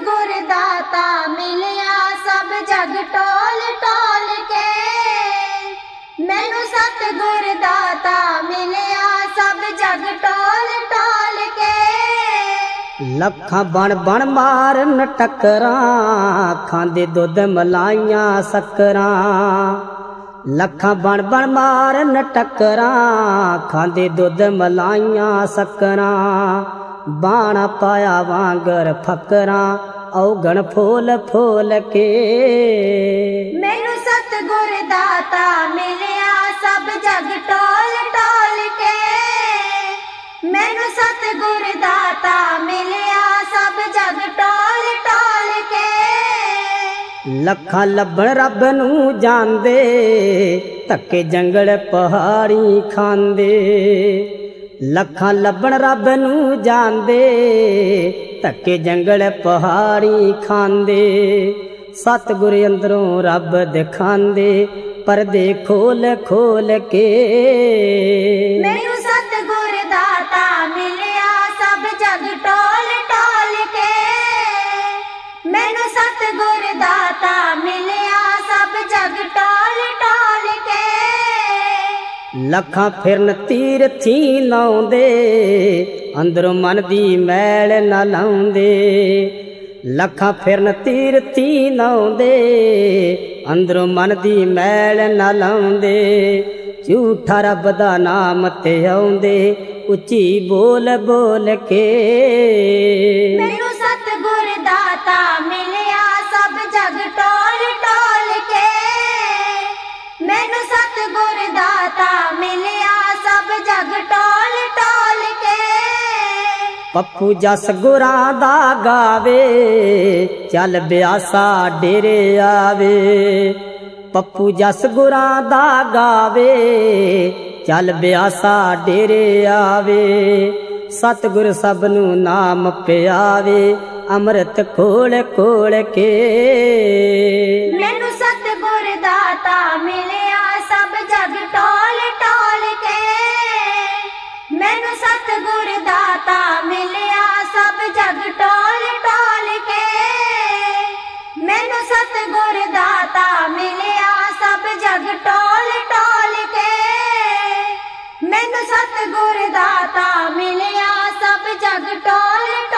सतगुर दाता मिलिया सब जग टोल टोल के। मैनू सतगुर दाता मिलिया सब जग टोल टोल के। लखां बण बण मारन टक्करां, खांदे दुध मलाइयां सक्करां। लखां बण बण मारन टक्करां, खांदे दुध मलाइयां सक्करां। बाणा पाया वांगर फकरां, औगण फोल फोल के। मैनू सतगुर दाता मिलिया सब जग टोल टोल के। मैनू सतगुर दाता मिलिया सब जग टोल टोल के। लखां लभण रब नूं जांदे, धक्के जंगल पहाड़ी खांदे। लखां लभण रब नूं जांदे, धक्के जंगल पहाड़ी खांदे। सतगुर अंदरों रब दिखांदे, परदे खोल खोल के। मैनू सतगुर दाता मिलिया सब जग टोल टोल के। मैनू सतगुर दाता मिलिया सब जग टोल टोल के। लखां फिरन तीरथी लाउंदे, अंदरों मन दी मैल न लाउंदे। लखां फिरन तीरथी लाउंदे, अंदरों मन दी मैल न लाउंदे। झूठा रब दा नाम ते आउंदे, उच्ची बोल बोल के। मैनू सतगुर दाता मिलिया सब जग टोल टोल के। मैनू सतगुर दाता मिलिया सब जग टोल टोल के। पप्पू जस गुरां दा गावे, चल ब्यासा डेरे आवे। पप्पू जस गुरां दा गावे, चल ब्यासा डेरे आवे। सतगुर सबनू नाम पियावे, अमृत खोल खोल के। मैनू सतगुर दाता मिलिया सब जग टोल टोल के। मैनू सतगुर दाता मिलिया सब जग टोल टोल के। मैनू सतगुर दाता मिलिया सब जग टोल टोल के। मैनू सतगुर दाता मिलिया सब जग टोल